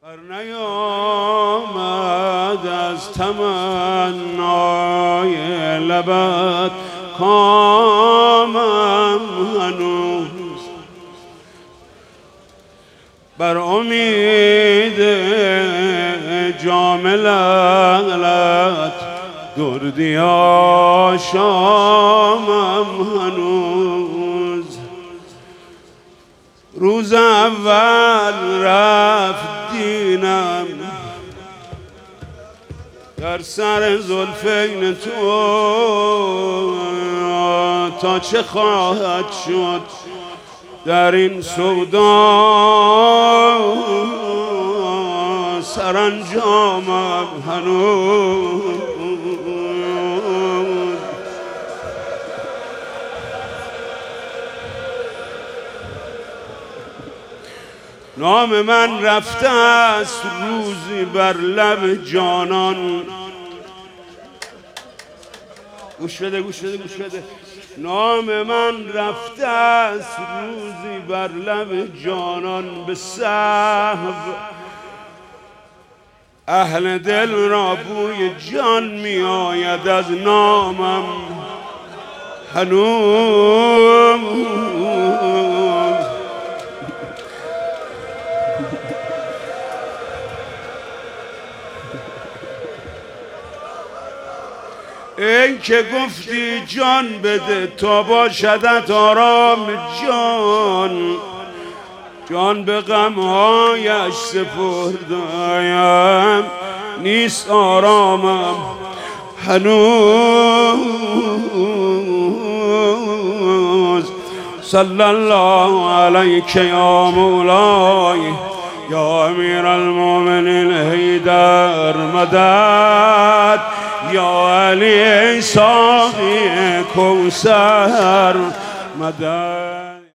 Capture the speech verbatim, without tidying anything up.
بر نیامد از تمنای لبت کامم هنوز، بر امید جام لعلت دردی آشامم هنوز. روز اول رفت دینم در سر زلفین تو، تا چه خواهد شد در این سودا سرانجامم هنوز. نام من رفته است روزی بر لب جانان. گوش بده گوش بده گوش بده. نام من رفته است روزی بر لب جانان، به سهو اهل دل را بوی جان می آید از نامم هنوز. این که گفتی جان بده تا باشدت آرام جان، جان به غمهایش سپردم نیست آرامم هنوز. صلی الله علیک یا مولای یا امیر المؤمنین حیدر مدد، یا علی ساقی کوثر مدد.